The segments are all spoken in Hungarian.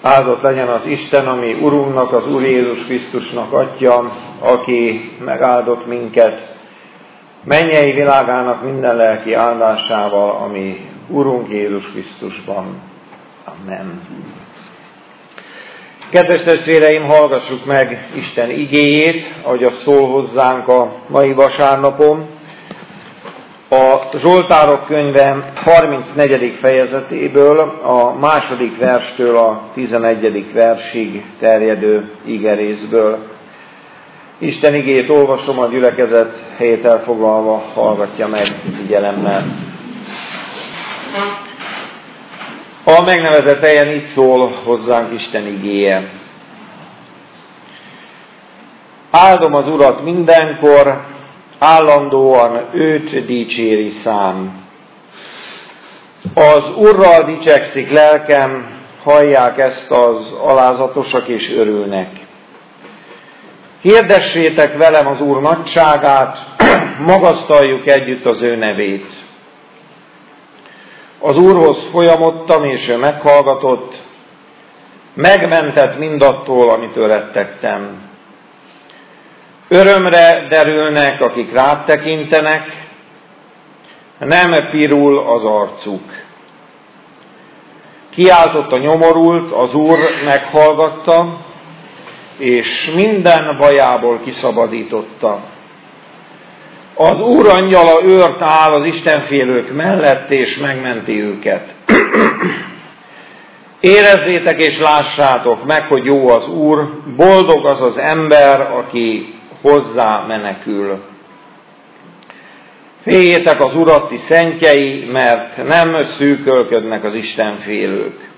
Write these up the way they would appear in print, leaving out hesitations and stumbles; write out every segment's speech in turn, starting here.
Áldott legyen az Isten, ami Urunknak, az Úr Jézus Krisztusnak Atya, aki megáldott minket mennyei világának minden lelki áldásával, ami Urunk Jézus Krisztusban. Amen. Kedves testvéreim, hallgassuk meg Isten igéjét, ahogy az szól hozzánk a mai vasárnapon. A Zsoltárok könyve 34. fejezetéből, a 2. verstől a 11. versig terjedő igerészből. Isten igéjét olvasom, a gyülekezet helyét elfoglalva hallgatja meg figyelemmel. A megnevezett helyen így szól hozzánk Isten igéje. Áldom az Urat mindenkor, állandóan őt dicséri szám. Az Urral dicsekszik lelkem, hallják ezt az alázatosak és örülnek. Hirdessétek velem az Úr nagyságát, magasztaljuk együtt az ő nevét. Az Úrhoz folyamodtam, és ő meghallgatott, megmentett mindattól, amitől rettegtem. Örömre derülnek, akik rád tekintenek, nem pirul az arcuk. Kiáltott a nyomorult, az Úr meghallgatta, és minden bajából kiszabadította. Az Úr angyala őrt áll az istenfélők mellett, és megmenti őket. Érezzétek és lássátok meg, hogy jó az Úr, boldog az az ember, aki hozzá menekül. Féljétek az Urat, ti szentjei, mert nem szűkölködnek az istenfélők.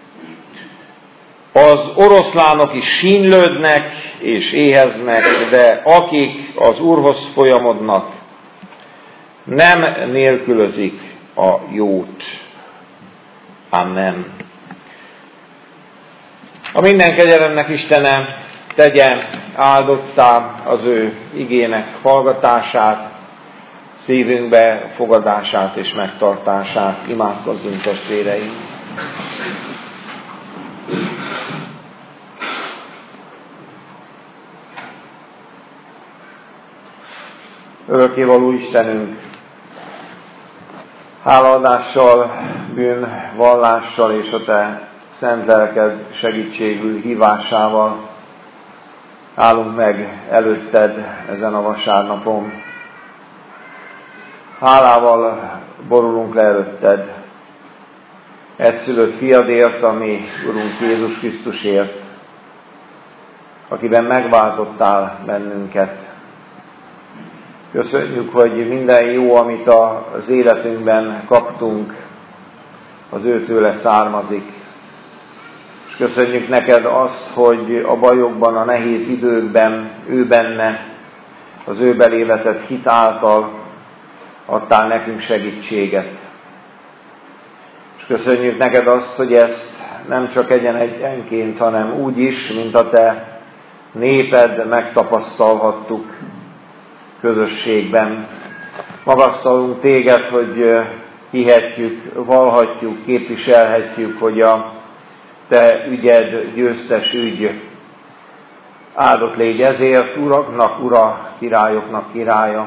Az oroszlánok is sínylődnek és éheznek, de akik az Úrhoz folyamodnak, nem nélkülözik a jót. Amen. A minden kegyelemnek Istene tegye áldottá az ő igének hallgatását, szívünkbe fogadását és megtartását. Imádkozzunk, testvéreim! Örökkévaló Istenünk, hálaadással, bűnvallással és a Te szent lelked segítségül hívásával állunk meg előtted ezen a vasárnapon. Hálával borulunk le előtted, egyszülött fiadért, ami Urunk Jézus Krisztusért, akiben megváltottál bennünket. Köszönjük, hogy minden jó, amit az életünkben kaptunk, az őtőle származik. És köszönjük neked azt, hogy a bajokban, a nehéz időkben ő benne, az ő beléletett hit által adtál nekünk segítséget. És köszönjük neked azt, hogy ezt nem csak egyenként, hanem úgy is, mint a te néped megtapasztalhattuk közösségben. Magasztalunk téged, hogy hihetjük, vallhatjuk, képviselhetjük, hogy a te ügyed győztes ügy. Áldott légy ezért, uraknak ura, királyoknak királya.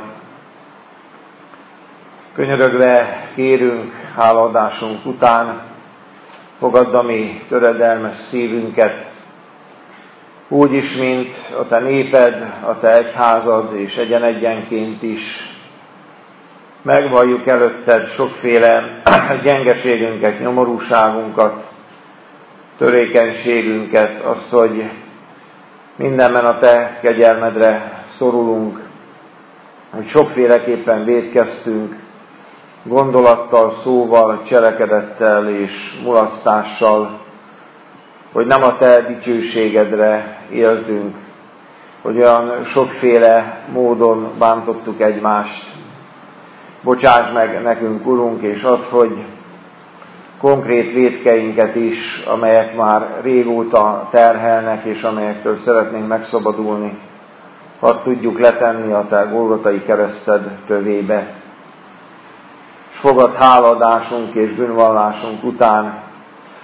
Könyörögve kérünk hálaadásunk után, fogadd a mi töredelmes szívünket, úgy is, mint a te néped, a te egyházad, és egyenként is. Megvalljuk előtted sokféle gyengeségünket, nyomorúságunkat, törékenységünket, azt, hogy mindenben a te kegyelmedre szorulunk, hogy sokféleképpen vétkeztünk, gondolattal, szóval, cselekedettel és mulasztással, hogy nem a te dicsőségedre éltünk, hogy olyan sokféle módon bántottuk egymást. Bocsáss meg nekünk, Urunk, és add, hogy konkrét vétkeinket is, amelyek már régóta terhelnek, és amelyektől szeretnénk megszabadulni, hadd tudjuk letenni a te Golgotai kereszted tövébe. És fogad háladásunk és bűnvallásunk után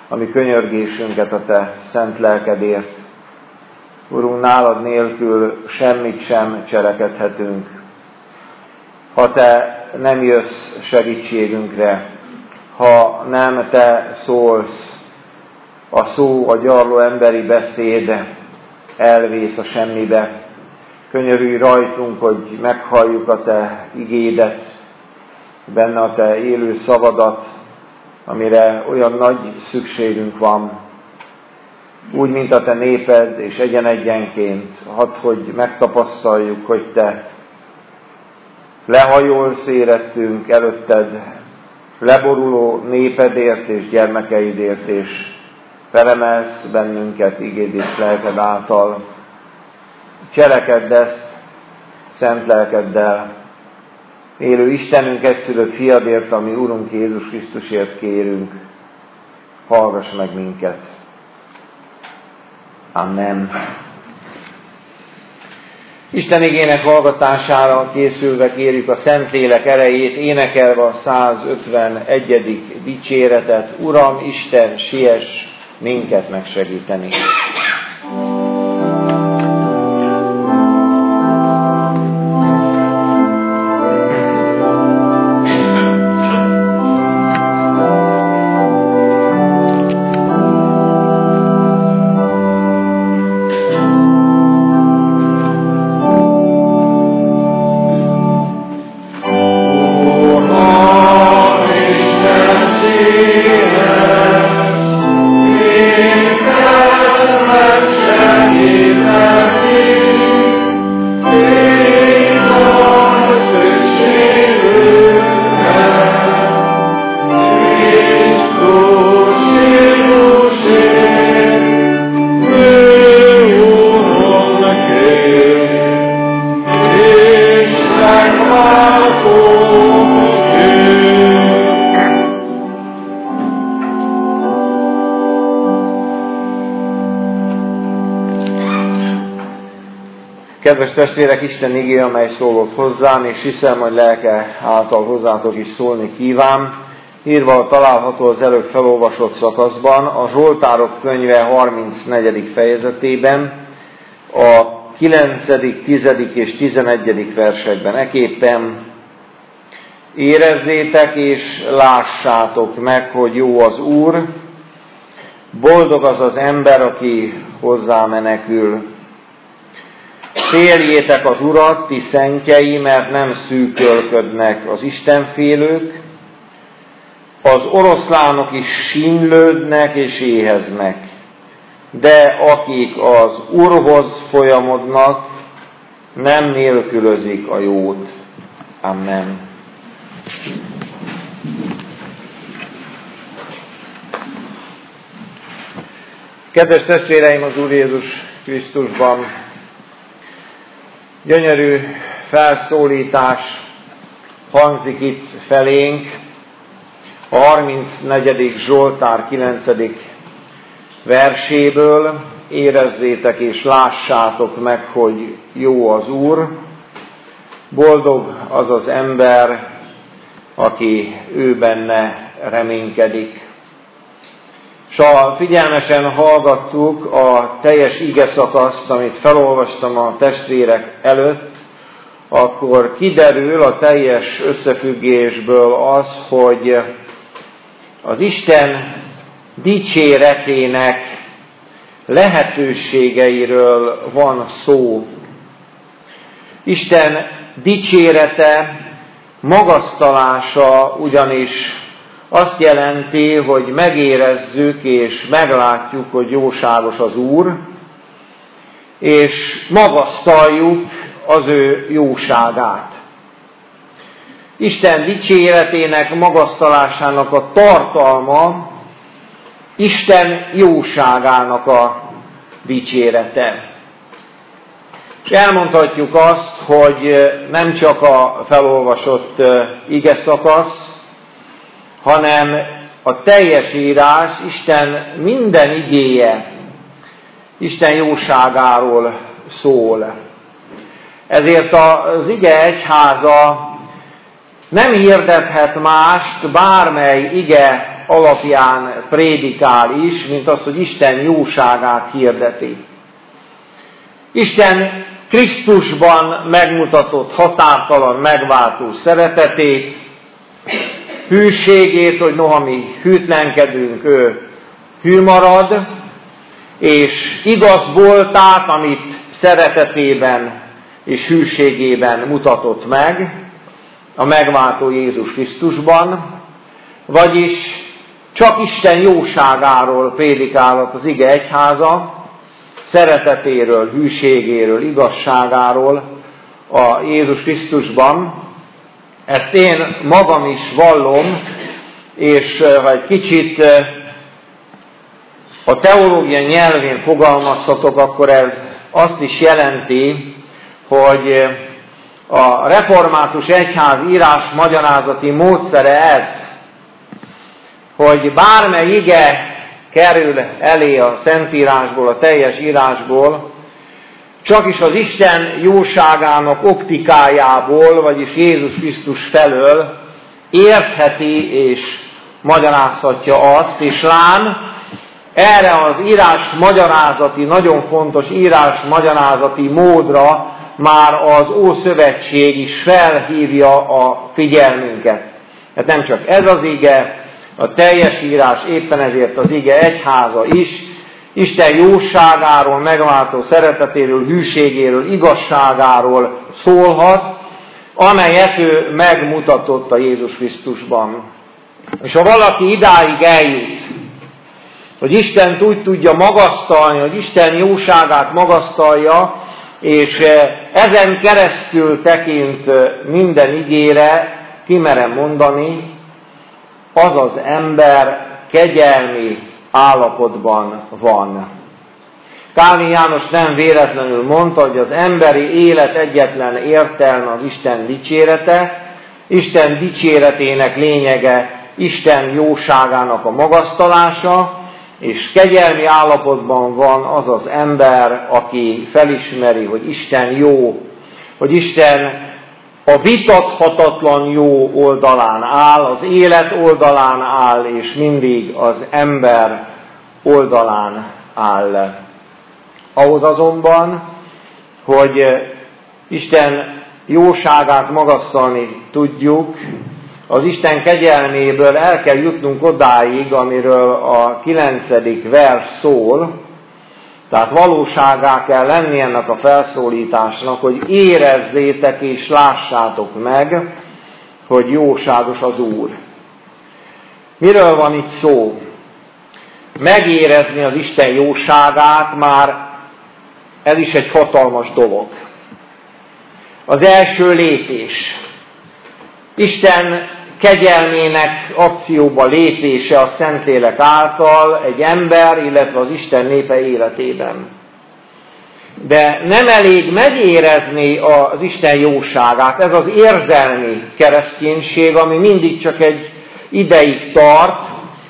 a mi könyörgésünket a Te szent lelkedért. Urunk, nálad nélkül semmit sem cselekedhetünk. Ha Te nem jössz segítségünkre, ha nem Te szólsz, a szó, a gyarló emberi beszéd elvész a semmibe. Könyörülj rajtunk, hogy meghalljuk a Te igédet, benne a Te élő szavadat, amire olyan nagy szükségünk van. Úgy, mint a Te néped, és egyen-egyenként, hadd, hogy megtapasztaljuk, hogy Te lehajolsz érettünk előtted, leboruló népedért és gyermekeidért, és felemelsz bennünket igéd és lelked által. Cselekedd ezt szent lelkeddel. Élő Istenünk egyszülött fiadért, ami Urunk Jézus Krisztusért kérünk, hallgass meg minket. Amen. Isten igének hallgatására készülve kérjük a Szentlélek erejét, énekelve a 151. dicséretet. Uram, Isten, siess minket megsegíteni. Kedves testvérek, Isten igéje, amely szólott hozzám, és hiszem, hogy lelke által hozzátok is szólni kíván, írva található az előbb felolvasott szakaszban, a Zsoltárok könyve 34. fejezetében, a 9., 10. és 11. versekben. Eképpen érezzétek és lássátok meg, hogy jó az Úr, boldog az az ember, aki hozzá menekül. Férjétek az Urat, ti szentjei, mert nem szűkölködnek az istenfélők, az oroszlánok is sínlődnek és éheznek, de akik az Úrhoz folyamodnak, nem nélkülözik a jót. Amen. Kedves testvéreim az Úr Jézus Krisztusban, gyönyörű felszólítás hangzik itt felénk, a 34. Zsoltár 9. verséből. Érezzétek és lássátok meg, hogy jó az Úr, boldog az az ember, aki ő benne reménykedik. És ha figyelmesen hallgattuk a teljes igeszakaszt, amit felolvastam a testvérek előtt, akkor kiderül a teljes összefüggésből az, hogy az Isten dicséretének lehetőségeiről van szó. Isten dicsérete, magasztalása ugyanis azt jelenti, hogy megérezzük és meglátjuk, hogy jóságos az Úr, és magasztaljuk az ő jóságát. Isten dicséretének, magasztalásának a tartalma Isten jóságának a dicsérete. És elmondhatjuk azt, hogy nem csak a felolvasott igeszakasz, hanem a teljes írás, Isten minden igéje Isten jóságáról szól. Ezért az ige egyháza nem hirdethet mást bármely ige alapján prédikál is, mint az, hogy Isten jóságát hirdeti. Isten Krisztusban megmutatott határtalan megváltó szeretetét, hűségét, hogy noha mi hűtlenkedünk, ő hű marad, és igaz voltát, amit szeretetében és hűségében mutatott meg a megváltó Jézus Krisztusban, vagyis csak Isten jóságáról prédikálhat az ige egyháza, szeretetéről, hűségéről, igazságáról a Jézus Krisztusban. Ezt én magam is vallom, és ha egy kicsit a teológia nyelvén fogalmazhatok, akkor ez azt is jelenti, hogy a református egyház írás magyarázati módszere ez, hogy bármely ige kerül elé a Szentírásból, a teljes írásból, csak is az Isten jóságának optikájából, vagyis Jézus Krisztus felől értheti és magyarázhatja azt, és lám, erre az írás magyarázati, nagyon fontos írás magyarázati módra már az Ószövetség is felhívja a figyelmünket. Hát nem csak ez az ige, a teljes írás éppen ezért az ige egyháza is, Isten jóságáról, megváltó szeretetéről, hűségéről, igazságáról szólhat, amelyet ő megmutatott a Jézus Krisztusban. És ha valaki idáig eljut, hogy Istent úgy tudja magasztalni, hogy Isten jóságát magasztalja, és ezen keresztül tekint minden igére, kimerem mondani, az az ember kegyelmi állapotban van. Kálvin János nem véletlenül mondta, hogy az emberi élet egyetlen értelme az Isten dicsérete, Isten dicséretének lényege Isten jóságának a magasztalása, és kegyelmi állapotban van az az ember, aki felismeri, hogy Isten jó, hogy Isten a vitathatatlan jó oldalán áll, az élet oldalán áll, és mindig az ember oldalán áll. Ahhoz azonban, hogy Isten jóságát magasztalni tudjuk, az Isten kegyelméből el kell jutnunk odáig, amiről a 9. vers szól, tehát valóságá kell lenni ennek a felszólításnak, hogy érezzétek és lássátok meg, hogy jóságos az Úr. Miről van itt szó? Megérezni az Isten jóságát már ez is egy hatalmas dolog. Az első lépés. Isten kegyelmének akcióba lépése a Szentlélek által egy ember, illetve az Isten népe életében. De nem elég megérezni az Isten jóságát, ez az érzelmi kereszténység, ami mindig csak egy ideig tart,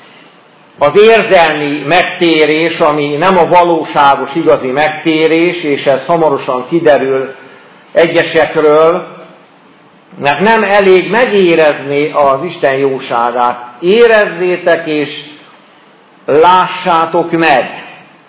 az érzelmi megtérés, ami nem a valóságos, igazi megtérés, és ez hamarosan kiderül egyesekről, mert nem elég megérezni az Isten jóságát. Érezzétek és lássátok meg.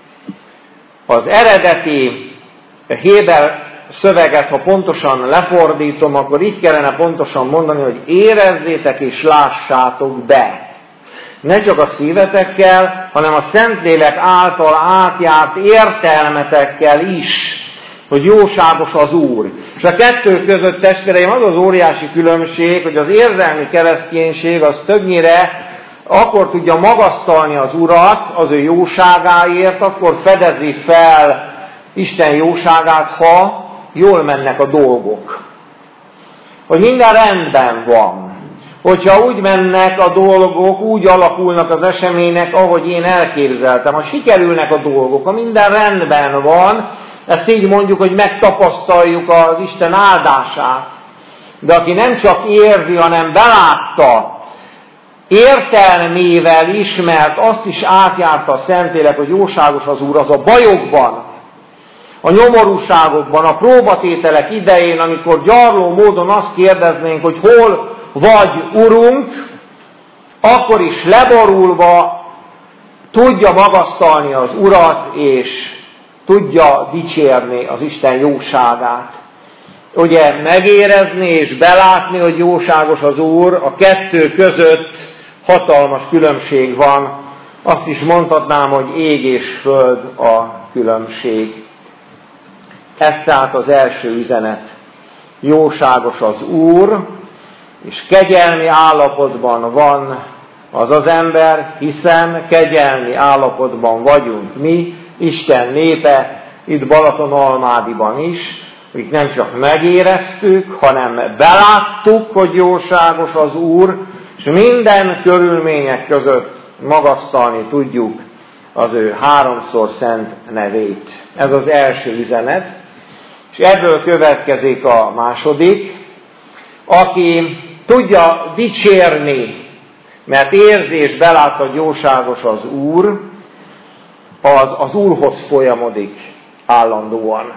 Az eredeti héber szöveget, ha pontosan lefordítom, akkor így kellene pontosan mondani, hogy érezzétek és lássátok be. Ne csak a szívetekkel, hanem a Szentlélek által átjárt értelmetekkel is, hogy jóságos az Úr. És a kettő között, testvéreim, az az óriási különbség, hogy az érzelmi kereszténység az többnyire akkor tudja magasztalni az Urat az ő jóságáért, akkor fedezi fel Isten jóságát, ha jól mennek a dolgok. Hogy minden rendben van. Hogyha úgy mennek a dolgok, úgy alakulnak az események, ahogy én elképzeltem, ha sikerülnek a dolgok, ha minden rendben van, ezt így mondjuk, hogy megtapasztaljuk az Isten áldását. De aki nem csak érzi, hanem belátta, értelmével ismert, azt is átjárta a Szentlélek, hogy jóságos az Úr, az a bajokban, a nyomorúságokban, a próbatételek idején, amikor gyarló módon azt kérdeznénk, hogy hol vagy, Urunk, akkor is leborulva tudja magasztalni az Urat, és tudja dicsérni az Isten jóságát. Ugye megérezni és belátni, hogy jóságos az Úr, a kettő között hatalmas különbség van. Azt is mondhatnám, hogy ég és föld a különbség. Ez tehát az első üzenet. Jóságos az Úr, és kegyelmi állapotban van az az ember, hiszen kegyelmi állapotban vagyunk mi, Isten népe, itt Balatonalmádiban is, akik nem csak megéreztük, hanem beláttuk, hogy jóságos az Úr, és minden körülmények között magasztalni tudjuk az ő háromszor szent nevét. Ez az első üzenet, és ebből következik a második, aki tudja dicsérni, mert érzi és belát, hogy jóságos az Úr, az Úrhoz folyamodik állandóan.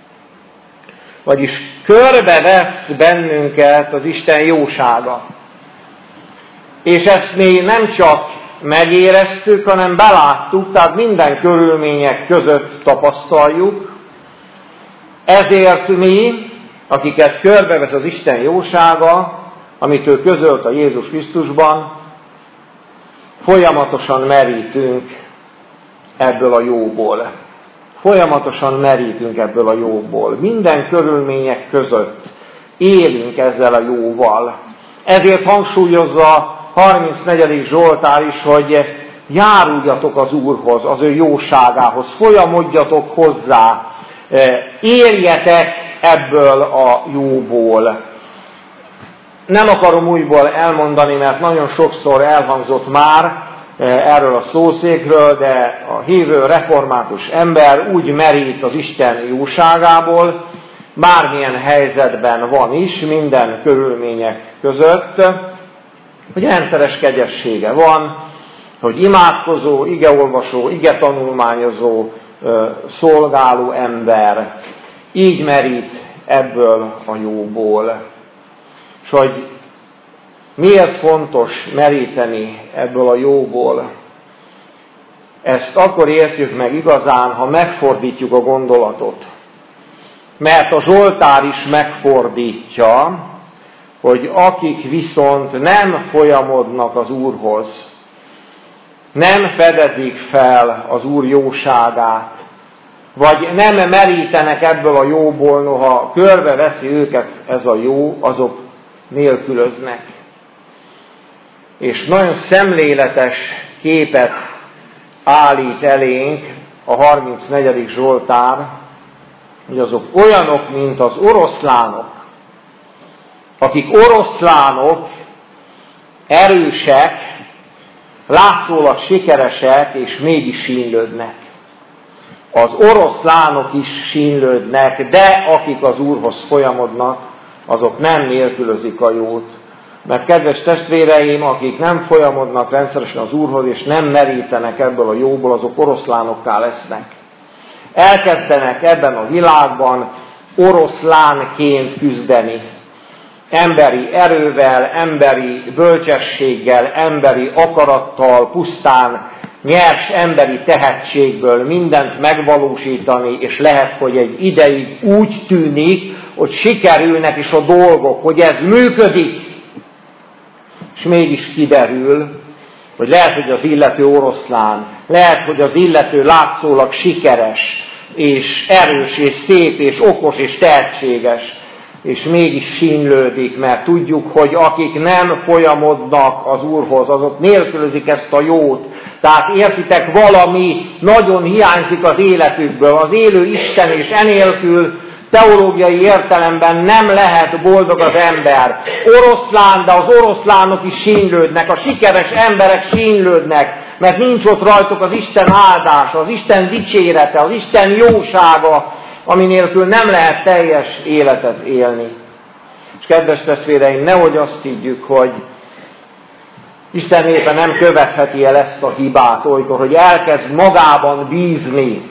Vagyis körbevesz bennünket az Isten jósága. És ezt mi nem csak megéreztük, hanem beláttuk, tehát minden körülmények között tapasztaljuk. Ezért mi, akiket körbevesz az Isten jósága, amit ő közölt a Jézus Krisztusban, folyamatosan merítünk ebből a jóból. Folyamatosan merítünk ebből a jóból. Minden körülmények között élünk ezzel a jóval. Ezért hangsúlyozza 34. Zsoltár is, hogy járuljatok az Úrhoz, az ő jóságához, folyamodjatok hozzá, éljetek ebből a jóból. Nem akarom újból elmondani, mert nagyon sokszor elhangzott már erről a szószékről, de a hívő református ember úgy merít az Isten jóságából, bármilyen helyzetben van is, minden körülmények között, hogy rendszeres kegyessége van, hogy imádkozó, igeolvasó, igetanulmányozó, szolgáló ember így merít ebből a jóból. És hogy miért fontos meríteni ebből a jóból? Ezt akkor értjük meg igazán, ha megfordítjuk a gondolatot. Mert a Zsoltár is megfordítja, hogy akik viszont nem folyamodnak az Úrhoz, nem fedezik fel az Úr jóságát, vagy nem merítenek ebből a jóból, noha körbeveszi őket ez a jó, azok nélkülöznek. És nagyon szemléletes képet állít elénk a 34. Zsoltár, hogy azok olyanok, mint az oroszlánok, akik oroszlánok, erősek, látszólag sikeresek, és mégis sínlődnek. Az oroszlánok is sínlődnek, de akik az Úrhoz folyamodnak, azok nem nélkülözik a jót. Mert kedves testvéreim, akik nem folyamodnak rendszeresen az Úrhoz, és nem merítenek ebből a jóból, azok oroszlánokká lesznek. Elkezdenek ebben a világban oroszlánként küzdeni. Emberi erővel, emberi bölcsességgel, emberi akarattal, pusztán nyers emberi tehetségből mindent megvalósítani, és lehet, hogy egy ideig úgy tűnik, hogy sikerülnek is a dolgok, hogy ez működik, és mégis kiderül, hogy lehet, hogy az illető oroszlán, lehet, hogy az illető látszólag sikeres, és erős, és szép, és okos, és tehetséges, és mégis sínlődik, mert tudjuk, hogy akik nem folyamodnak az Úrhoz, azok nélkülözik ezt a jót. Tehát értitek, valami nagyon hiányzik az életükből. Az élő Isten, és enélkül teológiai értelemben nem lehet boldog az ember. Oroszlán, de az oroszlánok is sínlődnek, a sikeres emberek sínlődnek, mert nincs ott rajtuk az Isten áldása, az Isten dicsérete, az Isten jósága, ami nélkül nem lehet teljes életet élni. És kedves testvéreim, nehogy azt higgyük, hogy Isten népe nem követheti el ezt a hibát olykor, hogy elkezd magában bízni,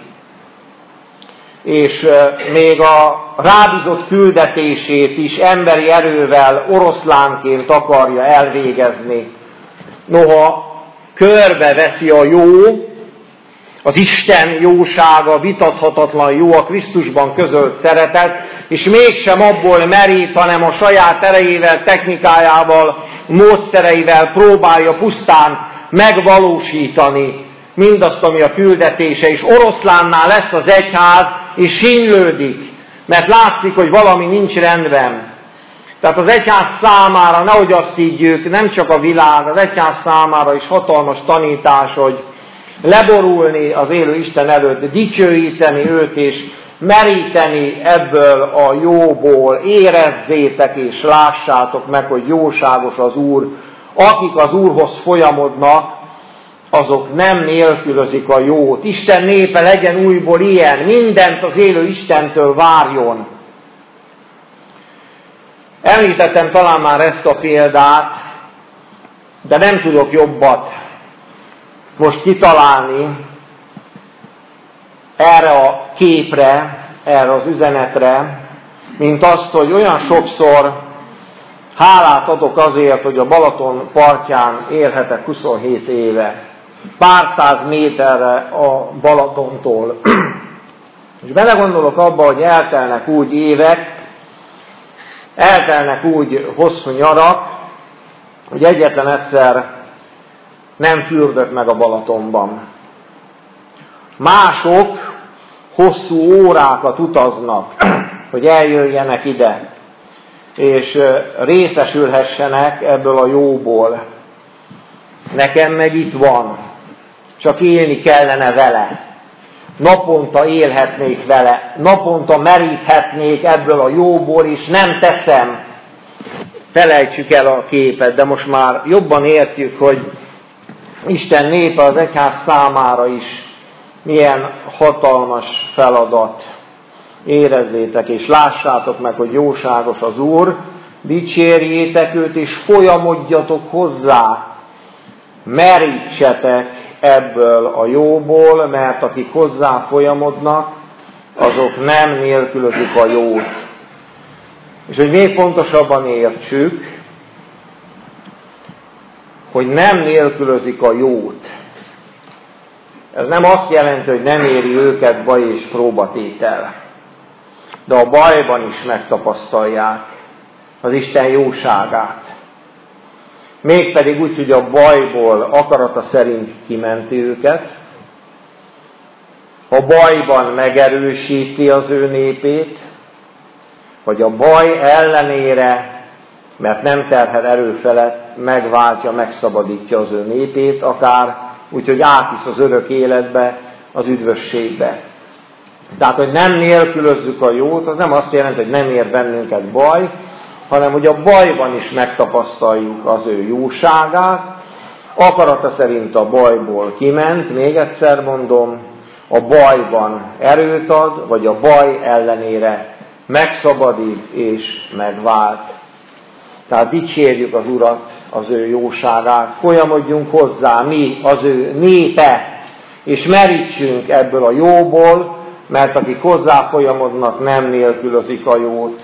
és még a rábízott küldetését is emberi erővel oroszlánként akarja elvégezni. Noha körbeveszi a jó, az Isten jósága, vitathatatlan jó, a Krisztusban közölt szeretet, és mégsem abból merít, hanem a saját erejével, technikájával, módszereivel próbálja pusztán megvalósítani mindazt, ami a küldetése, és oroszlánnál lesz az egyház, és sínylődik, mert látszik, hogy valami nincs rendben. Tehát az egyház számára, nehogy azt higgyük, nem csak a világ, az egyház számára is hatalmas tanítás, hogy leborulni az élő Isten előtt, dicsőíteni őt, és meríteni ebből a jóból, érezzétek és lássátok meg, hogy jóságos az Úr. Akik az Úrhoz folyamodnak, azok nem nélkülözik a jót. Isten népe legyen újból ilyen, mindent az élő Istentől várjon. Említettem talán már ezt a példát, de nem tudok jobbat most kitalálni erre a képre, erre az üzenetre, mint azt, hogy olyan sokszor hálát adok azért, hogy a Balaton partján élhetek 27 éve, pár száz méterre a Balatontól. És belegondolok abba, hogy eltelnek úgy évek, eltelnek úgy hosszú nyarak, hogy egyetlen egyszer nem fürdött meg a Balatonban. Mások hosszú órákat utaznak, hogy eljöjjenek ide, és részesülhessenek ebből a jóból. Nekem meg itt van, csak élni kellene vele. Naponta élhetnék vele, naponta meríthetnék ebből a jóból, és nem teszem. Felejtsük el a képet, de most már jobban értjük, hogy Isten népe az egyház számára is milyen hatalmas feladat. Érezzétek és lássátok meg, hogy jóságos az Úr, dicsérjétek őt és folyamodjatok hozzá. Merítsetek ebből a jóból, mert akik hozzá folyamodnak, azok nem nélkülözik a jót. És hogy még pontosabban értsük, hogy nem nélkülözik a jót. Ez nem azt jelenti, hogy nem éri őket baj és próbatétel. De a bajban is megtapasztalják az Isten jóságát. Mégpedig úgy, hogy a bajból akarata szerint kimenti őket, a bajban megerősíti az ő népét, vagy a baj ellenére, mert nem terhel erő felett, megváltja, megszabadítja az ő népét, akár úgy, hogy átvisz az örök életbe, az üdvösségbe. Tehát, hogy nem nélkülözzük a jót, az nem azt jelenti, hogy nem ér bennünket baj, hanem hogy a bajban is megtapasztaljuk az ő jóságát, akarata szerint a bajból kiment, még egyszer mondom, a bajban erőt ad, vagy a baj ellenére megszabadít és megvált. Tehát dicsérjük az Urat, az ő jóságát, folyamodjunk hozzá mi, az ő népe, és merítsünk ebből a jóból, mert akik hozzá folyamodnak, nem nélkülözik a jót.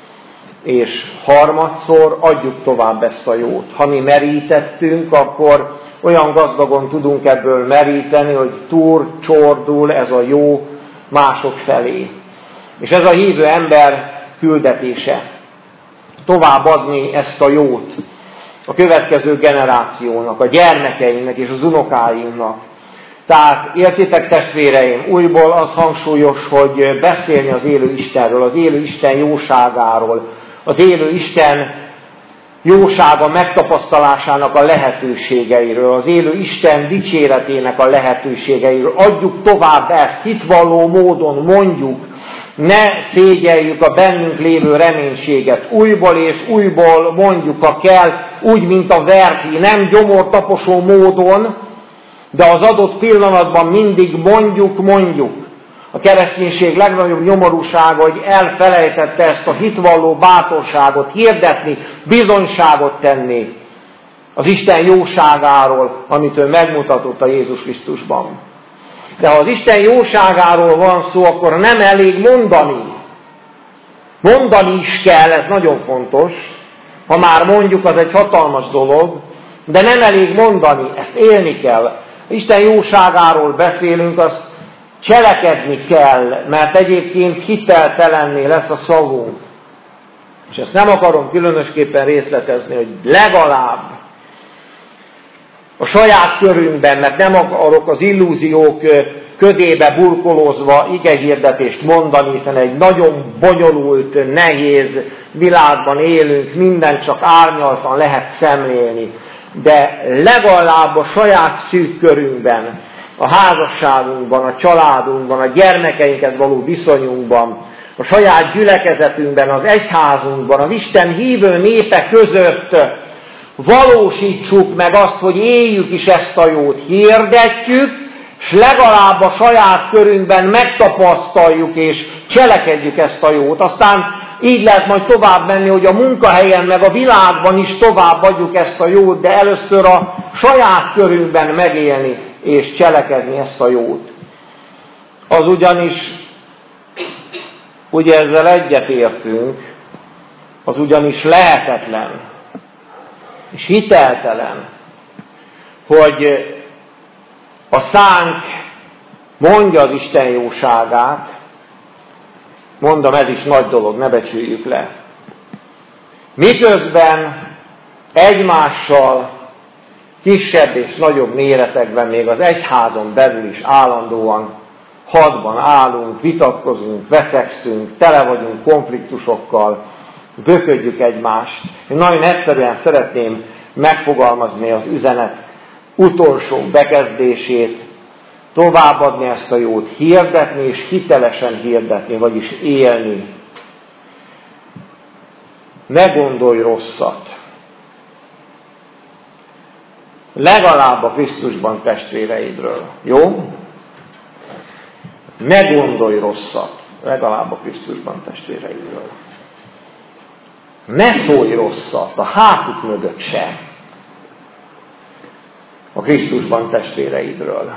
És harmadszor adjuk tovább ezt a jót. Ha merítettünk, akkor olyan gazdagon tudunk ebből meríteni, hogy csordul ez a jó mások felé. És ez a hívő ember küldetése. Továbbadni ezt a jót a következő generációnak, a gyermekeinknek és az unokáinknak. Tehát értitek, testvéreim, újból az hangsúlyos, hogy beszélni az élő Istenről, az élő Isten jóságáról, az élő Isten jósága megtapasztalásának a lehetőségeiről, az élő Isten dicséretének a lehetőségeiről. Adjuk tovább ezt, hitvalló módon mondjuk, ne szégyeljük a bennünk lévő reménységet. Újból és újból mondjuk, ha kell, úgy, mint a Verdi, nem gyomortaposó módon, de az adott pillanatban mindig mondjuk. A kereszténység legnagyobb nyomorúsága, hogy elfelejtette ezt a hitvalló bátorságot hirdetni, bizonyságot tenni az Isten jóságáról, amit ő megmutatott a Jézus Krisztusban. De ha az Isten jóságáról van szó, akkor nem elég mondani. Mondani is kell, ez nagyon fontos. Ha már mondjuk, az egy hatalmas dolog, De nem elég mondani, ezt élni kell. Isten jóságáról beszélünk, azt cselekedni kell, mert egyébként hiteltelenné lesz a szavunk. És ezt nem akarom különösképpen részletezni, hogy legalább a saját körünkben, mert nem akarok az illúziók ködébe burkolózva igehirdetést mondani, hiszen egy nagyon bonyolult, nehéz világban élünk, mindent csak árnyaltan lehet szemlélni. De legalább a saját szűk körünkben, a házasságunkban, a családunkban, a gyermekeinkhez való viszonyunkban, a saját gyülekezetünkben, az egyházunkban, az Isten hívő népe között valósítsuk meg azt, hogy éljük is ezt a jót, hirdetjük, és legalább a saját körünkben megtapasztaljuk és cselekedjük ezt a jót. Aztán így lehet majd tovább menni, hogy a munkahelyen meg a világban is tovább adjuk ezt a jót, de először a saját körünkben megélni és cselekedni ezt a jót. Az ugyanis, ugye ezzel egyetértünk, az ugyanis lehetetlen és hiteltelen, hogy a szánk mondja az Isten jóságát, mondom, ez is nagy dolog, ne becsüljük le. Miközben egymással kisebb és nagyobb méretekben, még az egyházon belül is állandóan hadban állunk, vitatkozunk, veszekszünk, tele vagyunk konfliktusokkal, böködjük egymást. Én nagyon egyszerűen szeretném megfogalmazni az üzenet utolsó bekezdését, továbbadni ezt a jót, hirdetni és hitelesen hirdetni, vagyis élni. Ne gondolj rosszat. Legalább a Krisztusban testvéreidről. Jó? Ne gondolj rosszat. Legalább a Krisztusban testvéreidről. Ne szólj rosszat a hátuk mögött se. A Krisztusban testvéreidről.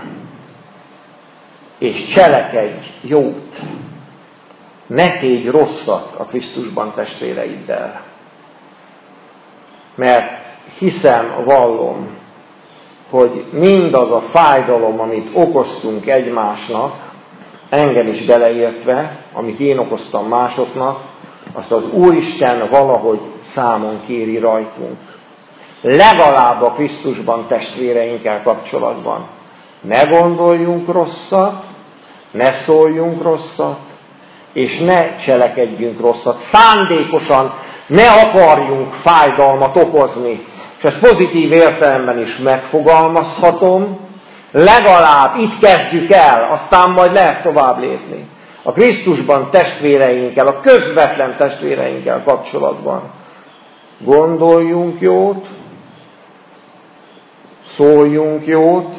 És cselekedj jót. Ne tégy rosszat a Krisztusban testvéreiddel. Mert hiszem, vallom, hogy mindaz a fájdalom, amit okoztunk egymásnak, engem is beleértve, amit én okoztam másoknak, azt az Úristen valahogy számon kéri rajtunk. Legalább a Krisztusban testvéreinkkel kapcsolatban. Ne gondoljunk rosszat, ne szóljunk rosszat, és ne cselekedjünk rosszat. Szándékosan ne akarjunk fájdalmat okozni. És ezt pozitív értelemben is megfogalmazhatom. Legalább itt kezdjük el, aztán majd lehet tovább lépni. A Krisztusban testvéreinkkel, a közvetlen testvéreinkkel kapcsolatban. Gondoljunk jót, szóljunk jót,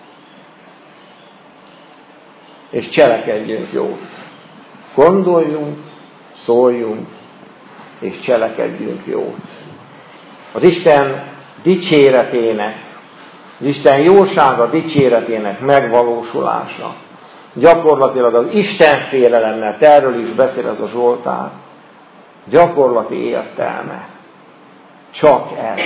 és cselekedjünk jót. Gondoljunk, szóljunk, és cselekedjünk jót. Az Isten dicséretének, az Isten jósága dicséretének megvalósulása, gyakorlatilag az Isten félelem, mert erről is beszél ez a Zsoltár, gyakorlati értelme. Csak ez.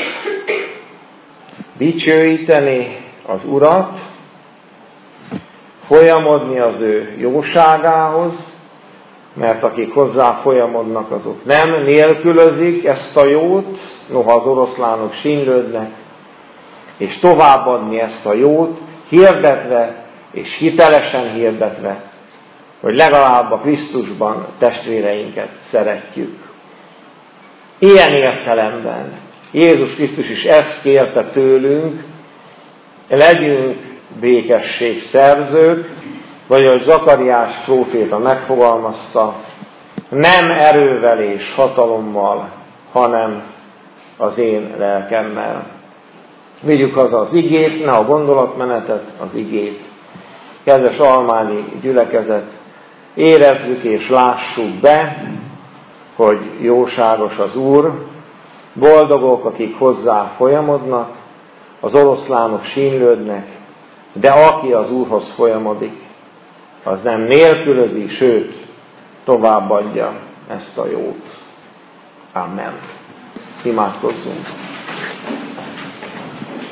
Dicsőíteni az Urat, folyamodni az ő jóságához, mert akik hozzá folyamodnak, azok nem nélkülözik ezt a jót, noha az oroszlánok sínylődnek, és továbbadni ezt a jót, hirdetve és hitelesen hirdetve, hogy legalább a Krisztusban testvéreinket szeretjük. Ilyen értelemben Jézus Krisztus is ezt kérte tőlünk, legyünk békesség szerzők, vagy ahogy Zakariás próféta megfogalmazta, nem erővel és hatalommal, hanem az én lelkemmel. Vigyük haza az igét, ne a gondolatmenetet, az igét. Kedves almáni gyülekezet, érezzük és lássuk be, hogy jóságos az Úr, boldogok, akik hozzá folyamodnak, az oroszlánok sínlődnek, de aki az Úrhoz folyamodik, az nem nélkülözi, sőt, továbbadja ezt a jót. Amen. Imádkozzunk.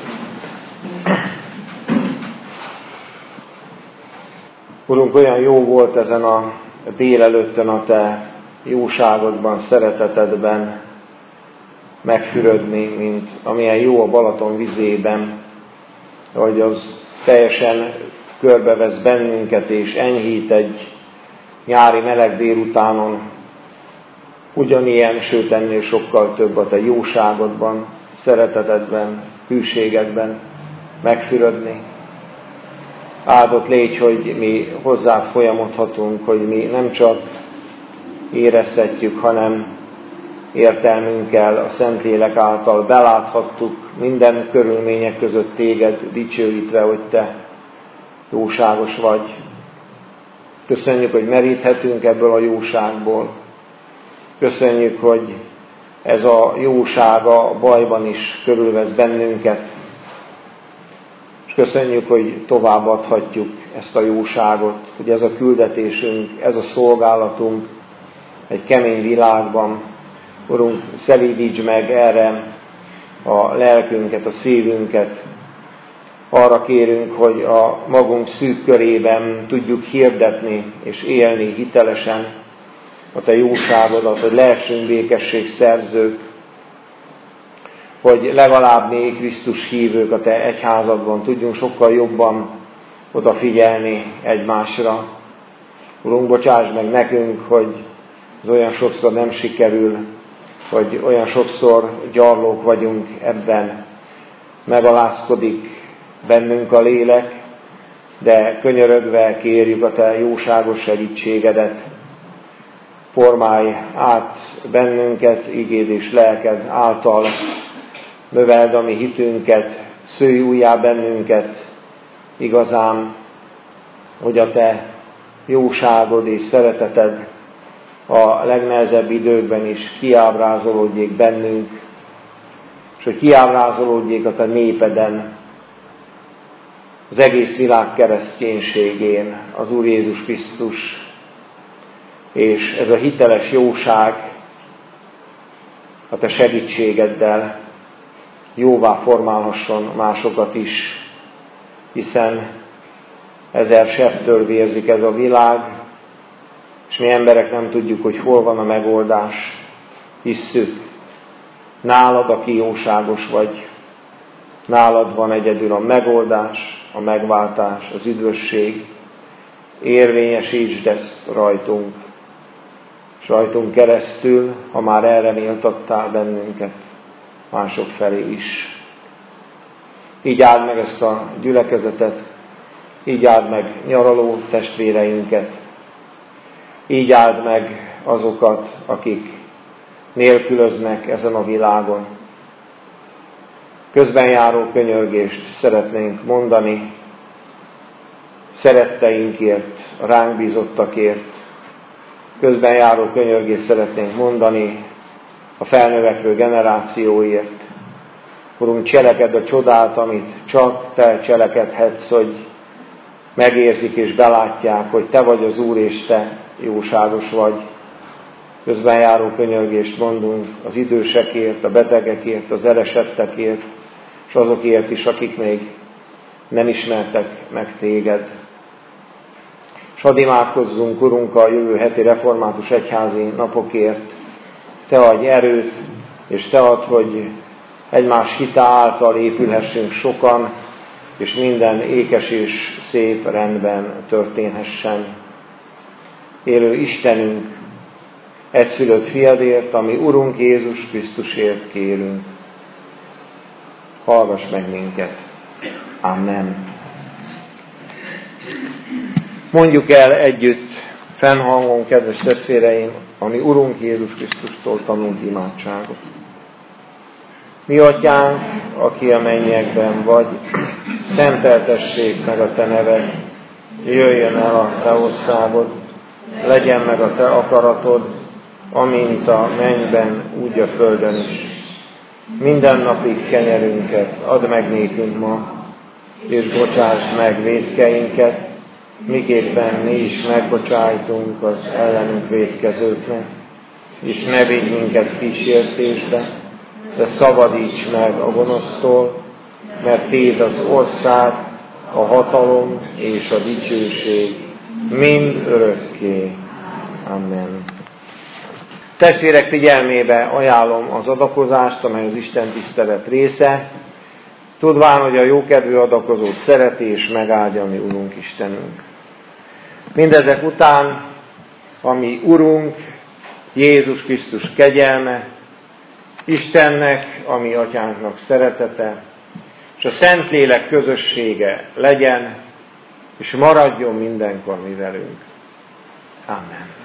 Urunk, olyan jó volt ezen a délelőttön a Te jóságodban, szeretetedben megfürödni, mint amilyen jó a Balaton vizében, hogy az teljesen körbevesz bennünket, és enyhít egy nyári meleg délutánon, ugyanilyen, sőt ennél sokkal több a Te jóságodban, szeretetedben, hűségedben megfürödni. Áldott légy, hogy mi hozzá folyamodhatunk, hogy mi nem csak érezhetjük, hanem értelmünkkel, a Szentlélek által beláthattuk minden körülmények között Téged dicsőítve, hogy Te jóságos vagy. Köszönjük, hogy meríthetünk ebből a jóságból. Köszönjük, hogy ez a jóság a bajban is körülvesz bennünket. És köszönjük, hogy továbbadhatjuk ezt a jóságot, hogy ez a küldetésünk, ez a szolgálatunk egy kemény világban. Urunk, szelídíts meg erre a lelkünket, a szívünket. Arra kérünk, hogy a magunk szűk körében tudjuk hirdetni és élni hitelesen a Te jóságodat, hogy lehessünk békességszerzők, hogy legalább mi Krisztus hívők a Te egyházadban tudjunk sokkal jobban odafigyelni egymásra. Urunk, bocsáss meg nekünk, hogy ez olyan sokszor nem sikerül, hogy olyan sokszor gyarlók vagyunk ebben, megalázkodik bennünk a lélek, de könyörögve kérjük a Te jóságos segítségedet. Formálj át bennünket, igéd és lelked által, növeld a mi hitünket, szőj újjá bennünket igazán, hogy a Te jóságod és szereteted a legnehezebb időkben is kiábrázolódjék bennünk, és hogy kiábrázolódjék a Te népeden, az egész világ kereszténységén, az Úr Jézus Krisztus, és ez a hiteles jóság a Te segítségeddel jóvá formálhasson másokat is, hiszen ezer sebtől vérzik ez a világ, és mi emberek nem tudjuk, hogy hol van a megoldás. Hisszük, nálad, aki jóságos vagy, nálad van egyedül a megoldás, a megváltás, az üdvösség. Érvényesítsd ezt rajtunk, és rajtunk keresztül, ha már erre méltattál bennünket, mások felé is. Így áld meg ezt a gyülekezetet, így áld meg nyaraló testvéreinket, így áld meg azokat, akik nélkülöznek ezen a világon. Közben járó könyörgést szeretnénk mondani szeretteinkért, a ránk bízottakért. Közben járó könyörgést szeretnénk mondani a felnövekvő generációért. Urunk, cselekedd a csodát, amit csak Te cselekedhetsz, hogy megérzik és belátják, hogy Te vagy az Úr, és Te jóságos vagy. Közben járó könyörgést mondunk az idősekért, a betegekért, az elesettekért, és azokért is, akik még nem ismertek meg Téged. És hadd imádkozzunk, Urunk, a jövő heti református egyházi napokért. Te adj erőt, és Te add, hogy egymás hite által épülhessünk sokan, és minden ékes és szép rendben történhessen. Élő Istenünk, egyszülött fiadért, ami Urunk Jézus Krisztusért kérünk. Hallgass meg minket. Amen. Mondjuk el együtt fennhangon, kedves testvéreim, ami Urunk Jézus Krisztustól tanult imádságot. Mi Atyánk, aki a mennyekben vagy, szenteltessék meg a Te neved, jöjjön el a Te országod, legyen meg a Te akaratod, amint a mennyben, úgy a földön is. Mindennapig kenyerünket add meg nékünk ma, és bocsásd meg vétkeinket, miképpen mi is megbocsájtunk az ellenünk vétkezőknek, és ne vigy minket kísértésbe, de szabadíts meg a gonosztól, mert Téd az ország, a hatalom és a dicsőség mind örökké. Amen. Testvérek figyelmébe ajánlom az adakozást, amely az Isten tisztelet része, tudván, hogy a jókedvű adakozót szereti és megáldja mi Urunk Istenünk. Mindezek után, ami Urunk, Jézus Krisztus kegyelme, Istennek, ami Atyánknak szeretete, és a Szentlélek közössége legyen, és maradjon mindenkor mi velünk. Amen.